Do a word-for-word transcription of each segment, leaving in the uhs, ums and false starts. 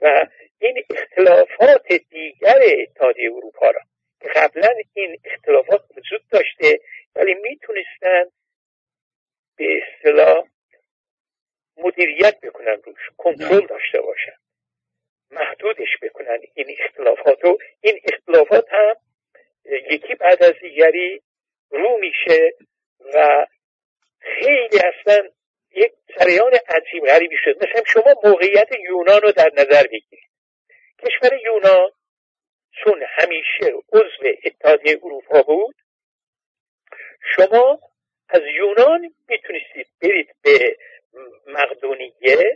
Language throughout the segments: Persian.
و این اختلافات دیگر اتحادیه اروپا را که قبلا این اختلافات وجود داشته ولی میتونستن به اصطلاح مدیریت بکنن روش، کنترل داشته باشن، محدودش بکنن این اختلافاتو. این اختلافات هم یکی بعد از دیگری رو میشه و خیلی اصلا یک جریان عجیب غریبی شد. مثلا شما موقعیت یونان رو در نظر بگیرید. کشور یونان چون همیشه عضو اتحادیه اروپا بود، شما از یونان میتونستید برید به مقدونیه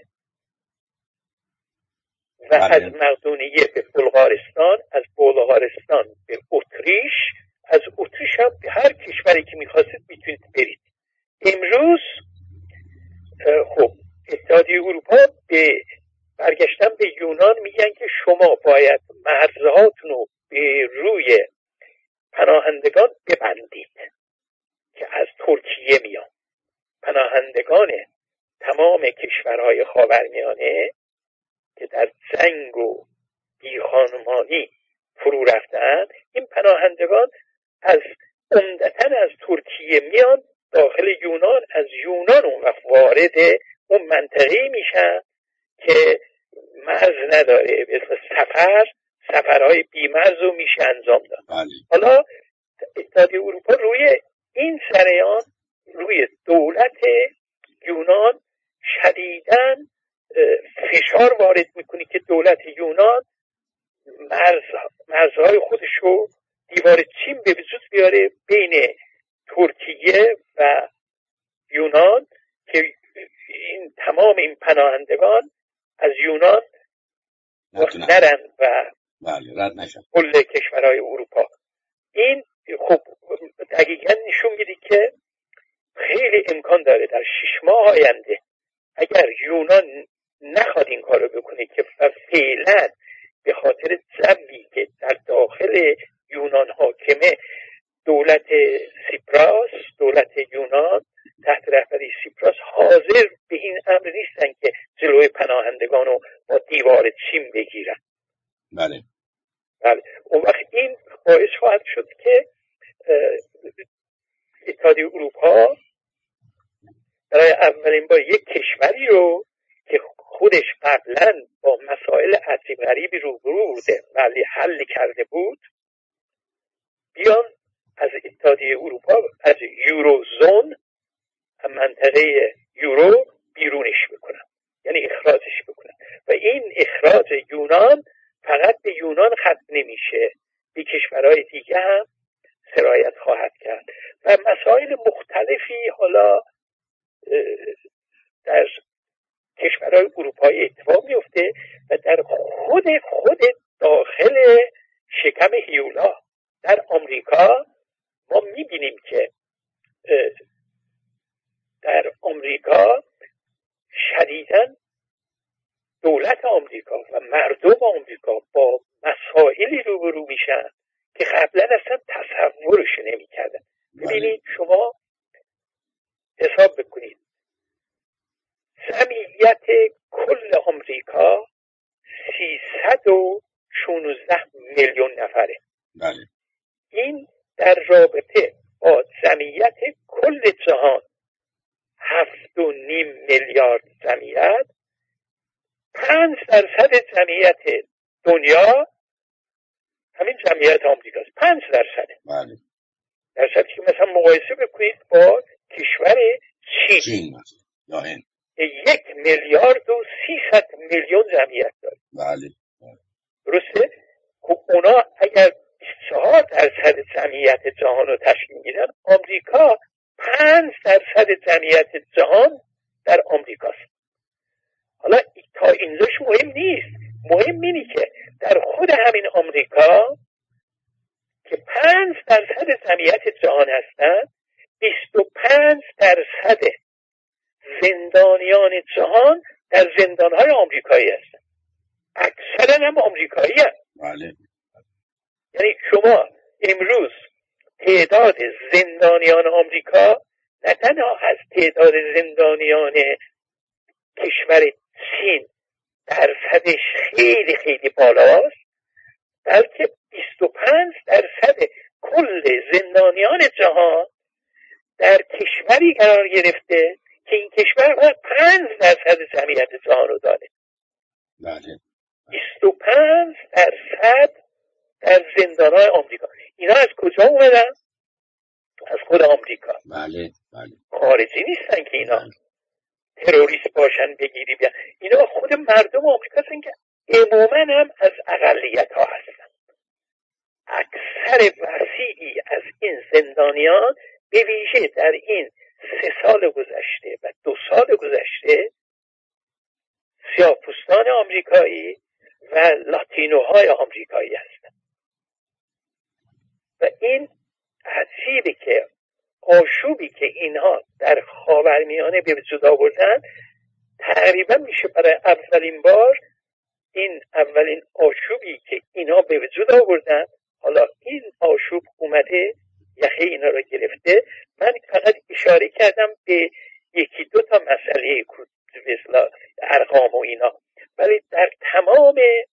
و از مقدونیه به بلغارستان، از بلغارستان به اتریش، از اتریش هم به هر کشوری که میخواستید میتونید برید. امروز خب اتحادیه اروپا به برگشتن به یونان میگن که شما باید مرزهاتون رو به روی پناهندگان ببندید که از ترکیه میان. پناهندگان تمام کشورهای خاورمیانه که در جنگ و بیخانمانی فرو رفتن، این پناهندگان از عمدتاً از ترکیه میان داخل یونان، از یونان اون وقت وارد اون منطقه میشن که مرز نداره، مثل سفر سفرهای بیمرز رو میشه انجام داد. حالا اتحادیه اروپا روی این جریان، روی دولت یونان شدیداً فشار وارد میکنی که دولت یونان مرز مرزهای خودشو دیوار چین به وجود بیاره بین ترکیه و یونان که این تمام این پناهندگان از یونان نرن و رد نشن کل کشورهای اروپا. این خب دقیقاً نشون میده که خیلی امکان داره در شش ماه آینده اگر یونان نخواد این کارو بکنه که فعلا به خاطر جوی که در داخل یونان حاکمه، دولت سیپراس، دولت یونان تحت رهبری سیپراس حاضر به این امر نیستن که جلوی پناهندگان رو با دیوار چین بگیرن. بله بله اون وقت این باعث خواهد شد که اتحادیه اروپا برای اولین بار یک کشوری رو که خودش قبلا با مسائل عجیب غریبی روبرو بوده ولی حل کرده بود، بیان از اتحادیه اروپا، از یوروزون، منطقه یورو بیرونش بکنن، یعنی اخراجش بکنن. و این اخراج یونان فقط به یونان ختم نمیشه، به کشورهای دیگه هم سرایت خواهد کرد و مسائل مختلفی حالا در کشورهای اروپایی اتفاق میفته و در خود خود داخل شکم هیولا در آمریکا ما میبینیم که در آمریکا شدیداً دولت آمریکا و مردم آمریکا با مسائلی روبرو میشن که قبلا اصلا تصورش نمیکردن. ببینید شما حساب بکنید جمعیت کل آمریکا سیصد و شانزده میلیون نفره. بله. این در رابطه با جمعیت کل جهان هفت و نیم میلیارد جمعیت، پنج درصد جمعیت دنیا همین جمعیت آمریکاست. پنج درصد. بله. درصدی که مثلا مقایسه بکنید با کشور چین, چین. یک میلیارد و سیصد میلیون جمعیت داره. بله. درسته؟ خب اونا اگر بیست و چهار درصد جمعیت جهان رو تشکیل میدن، آمریکا پنج درصد جمعیت جهان در آمریکاست. حالا تا اینجاش مهم نیست، مهم اینه که در خود همین آمریکا که پنج درصد جمعیت جهان هستن، بیست و پنج درصد زندانیان جهان در زندانهای آمریکایی هستن، اکثرا هم آمریکایی هستن. بله. یعنی شما امروز تعداد زندانیان آمریکا نه تنها از تعداد زندانیان کشور چین درصدش خیلی خیلی بالاست، بلکه بیست و پنج درصد کل زندانیان جهان در کشوری قرار گرفته که این کشور فقط پنج درصد جمعیت جهان رو داره. بله. بیست و پنج درصد در زندانهای آمریکا. اینا از کجا اومدن؟ از خود آمریکا. بله بله. خارجی نیستن که اینا بله. تروریست باشن بگیری بیان. اینا خود مردم آمریکا هستن که عموما هم از اقلیت ها هستن. اکثر وسیعی از این زندانیان به ویژه در این سه سال گذشته و دو سال گذشته سیاه‌پوستان آمریکایی و لاتینوهای آمریکایی هستند. و این عجیبه که آشوبی که اینها در خاورمیانه به وجود آوردن تقریبا میشه برای اولین بار این اولین آشوبی که اینها به وجود آوردن. حالا این آشوب اومده یخه اینا رو گرفته. من فقط اشاره کردم به یکی دو تا مسئله مثلا ارقام و اینا، ولی در تمام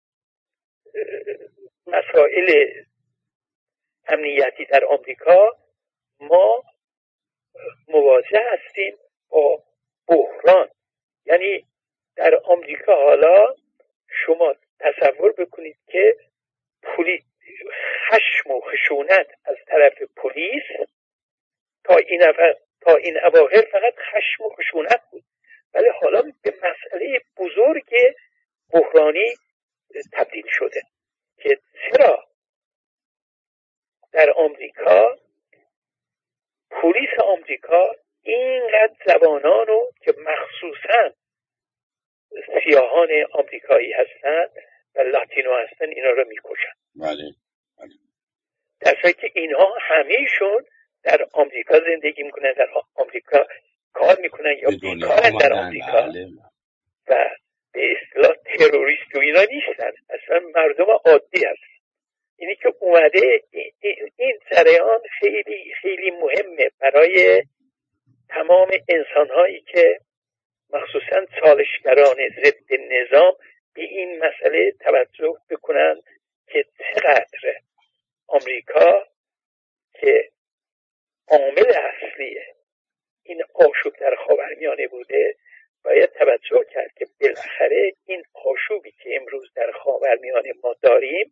مسائل امنیتی در آمریکا ما مواجه هستیم با بحران. یعنی در آمریکا حالا شما تصور بکنید که پلیس خشم و خشونت از طرف پلیس تا این اول تا این اواخر فقط خشم و خشونت بود، ولی حالا به مسئله بزرگ بحرانی تبدیل شده که چرا در آمریکا پلیس آمریکا اینقدر جوانانو که مخصوصا سیاهان آمریکایی هستند و لاتینو هستن اینا رو میکشن. بله بله. در صورتی که اینها همهشون در آمریکا زندگی میکنن، در آمریکا کار میکنن یا بیکارن در آمریکا. بله. و به اصطلاح تروریست و اینا نیستن، اصلا مردم عادی هستن. اینی که اومده این جریان خیلی خیلی مهمه برای تمام انسانهایی که مخصوصا چالشگران ضد نظام به این مسئله توجه بکنن که چقدر آمریکا که عامل اصلیه این آشوب در خاورمیانه بوده باید توجه کرد که بالاخره این آشوبی که امروز در خاورمیانه ما داریم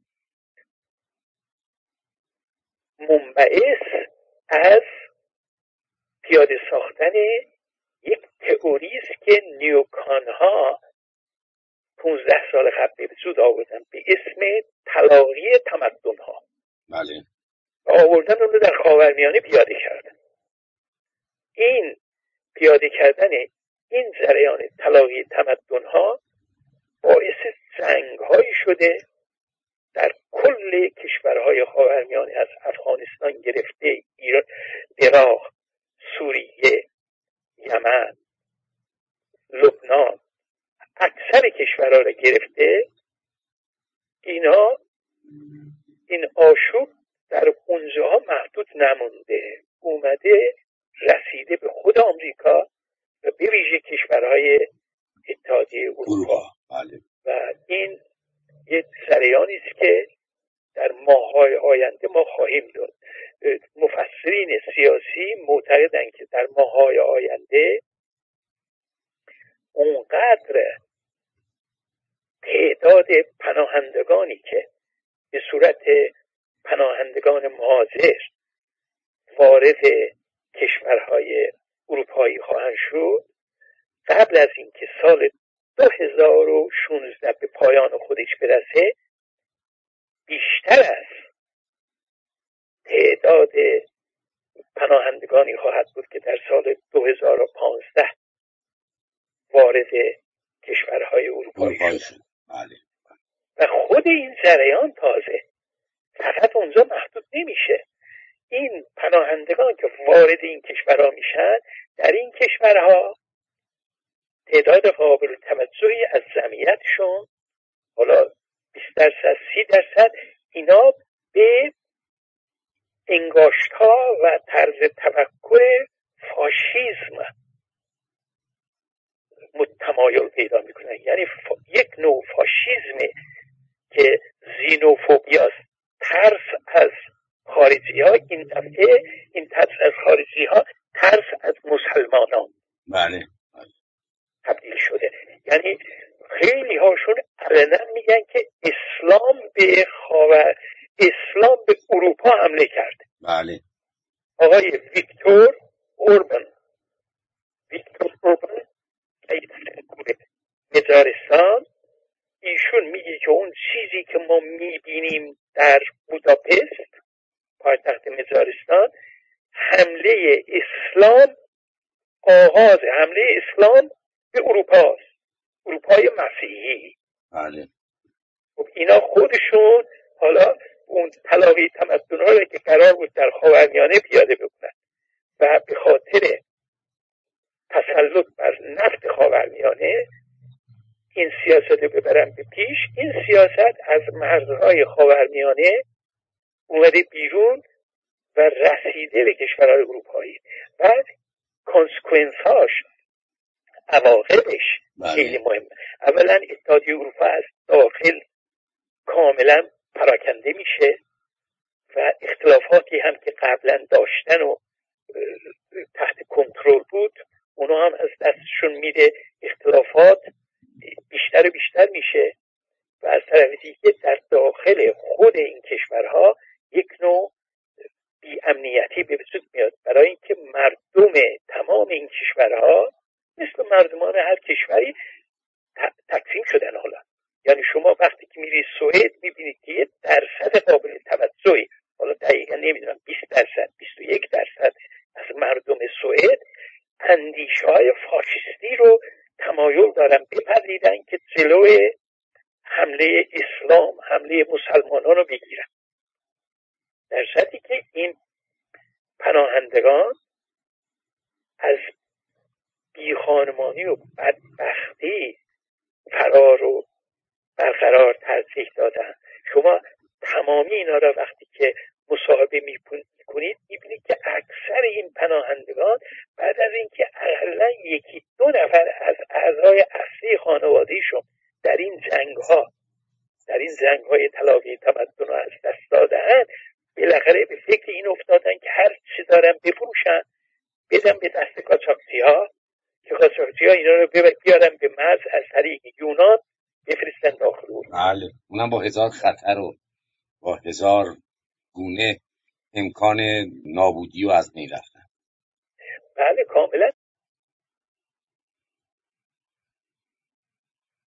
منبعث از پیاده ساختن یک تئوری است که نیوکان ها پونزده سال قبل به وجود آوردن به اسم تلاقی تمدن ها. بله. آوردن اون رو در خاورمیانه پیاده کردن. این پیاده کردن این جریان تلاقی تمدن ها باعث جنگ هایی شده در کل کشورهای خاورمیانه، از افغانستان گرفته ایران، عراق، سوریه، یمن، لبنان، اکثر کشورها را گرفته. اینا این آشوب در اونجاها محدود نمونده، اومده رسیده به خود آمریکا و به ویژه کشورهای اتحادیه اروپا. و این یک جریانی است که در ماه‌های آینده ما خواهیم دید. مفسرین سیاسی معتقدند که در ماه‌های آینده اونقدر تعداد پناهندگانی که به صورت پناهندگان مهاجر وارد کشورهای اروپایی خواهند شد قبل از اینکه سال دو هزار و شانزده به پایان خودش برسه بیشتر از تعداد پناهندگانی خواهد بود که در سال دو هزار و پانزده وارد کشورهای اروپایی شد. و خود این جریان تازه فقط اونجا محدود نمیشه. این پناهندگان که وارد این کشورها میشن در این کشورها تعداد قابل توجهی از جمعیتشون، حالا بیست درصد سی درصد، اینا به انگاشت‌ها و طرز تفکر فاشیسم تمایل پیدا میکنن. یعنی یک نوع فاشیزم که زینوفوبیاست، ترس از خارجی ها. این دفعه این ترس از خارجی ها ترس از مسلمانان بله تبدیل شده. یعنی خیلی هاشون علنا میگن که اسلام به خاور اسلام به اروپا حمله کرده. بله آقای ویکتور اوربان ویکتور اوربان رئیس جمهور مجارستان، ایشون میگه که اون چیزی که ما میبینیم در بوداپست پایتخت مجارستان حمله اسلام، آغاز حمله اسلام به اروپا است، اروپای مسیحی. بله خب اینا خودشون حالا اون تلاقی تمدن‌ها رو که قرار بود در خاورمیانه پیاده بکنن و به خاطر تسلط بر نفت خاورمیانه این سیاست رو ببرن به پیش، این سیاست از مرزهای خاورمیانه اومده بیرون و رسیده به کشورهای اروپایی. بعد کانسکوئنس‌هاش، عواقبش خیلی مهمه. اولا اتحادیه اروپا از داخل کاملا پراکنده میشه و اختلافاتی هم که قبلا داشتن و تحت کنترل بود اونا هم از دستشون میره، اختلافات بیشتر و بیشتر میشه و از طرف دیگه در داخل خود این کشورها یک نوع بی‌امنیتی به وجود میاد، برای اینکه مردم تمام این کشورها مثل مردمان هر کشوری تقسیم شدن. حالا یعنی شما وقتی که میری سوئد میبینید که یه درصد قابل توجهی، حالا دقیقا نمیدونم بیست درصد بیست و یک درصد از مردم سوئد اندیشه‌های فاشیستی رو تمایل دارن بپذیرن که جلوی حمله اسلام، حمله مسلمانان رو بگیرن، در صورتی که این پناهندگان از بیخانمانی و بدبختی فرار و برقرار ترجیح دادن. شما تمامی اینا را وقتی که مصاحبه میکنید میبینید که اکثر این پناهندگان بعد از اینکه اقلا یکی دو نفر از اعضای اصلی خانوادهشون در این جنگ ها در این جنگ های تلاقی تمدن از دست دادن، بالاخره به فکر این افتادن که هر چی دارن بفروشن بدن به دست قاچاقچی ها که قاچاقچی ها اینا رو بیارن به مرز از طریق یونان بفرستن داخل اروپا. بله اونم با هزار خطر و با هزار گونه امکان نابودی و از بین رفتن.